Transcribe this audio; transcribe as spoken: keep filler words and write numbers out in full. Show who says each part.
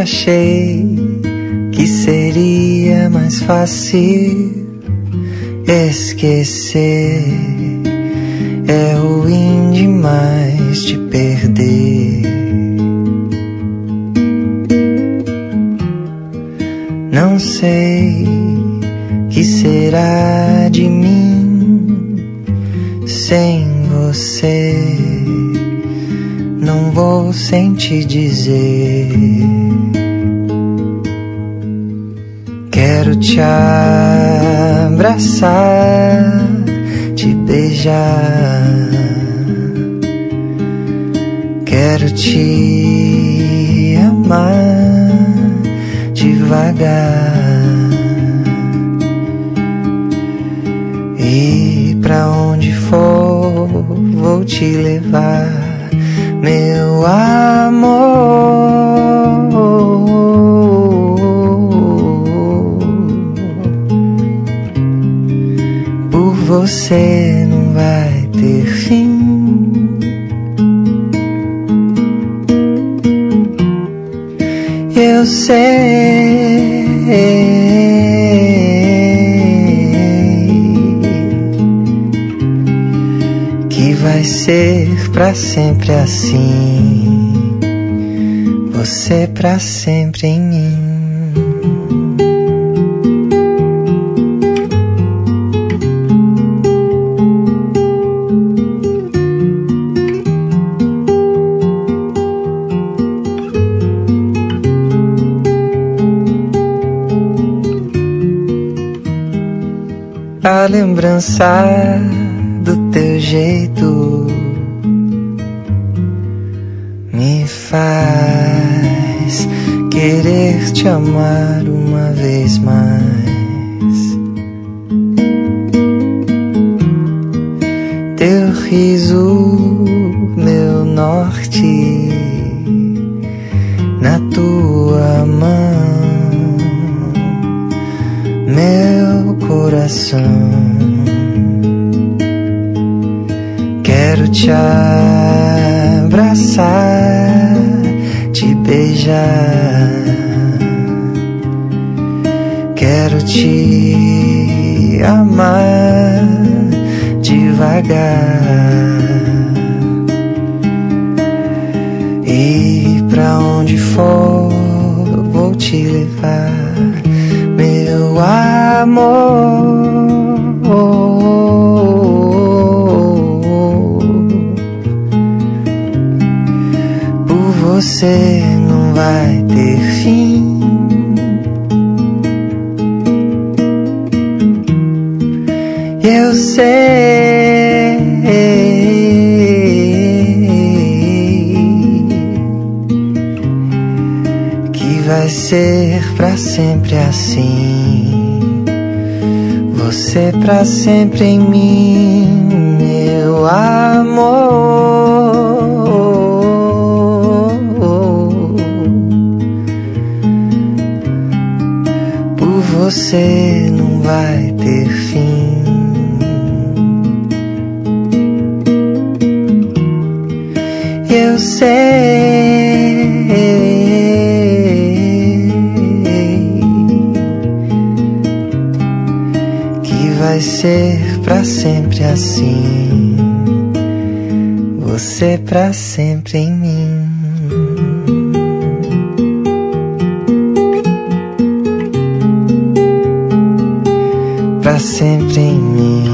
Speaker 1: achei que seria mais fácil esquecer. É ruim demais te perder. Não sei que será de mim sem você. Não vou sem te dizer. Quero te abraçar, te beijar. Quero te amar devagar. E pra onde for vou te levar, meu amor. Por você não vai ter fim. Eu sei que vai ser pra sempre assim, você pra sempre em mim. A lembrança do teu jeito me faz querer te amar uma vez mais. Teu riso, meu norte, na tua mão, meu coração. Quero te abraçar, te beijar. Quero te amar devagar. E pra onde for vou te levar, meu amor. Por você não vai ter fim. Eu sei que vai ser pra sempre assim, você pra sempre em mim, meu amor. Por você não vai ter fim. Eu sei que vai ser pra sempre assim, você pra sempre em mim. Pra sempre em mim.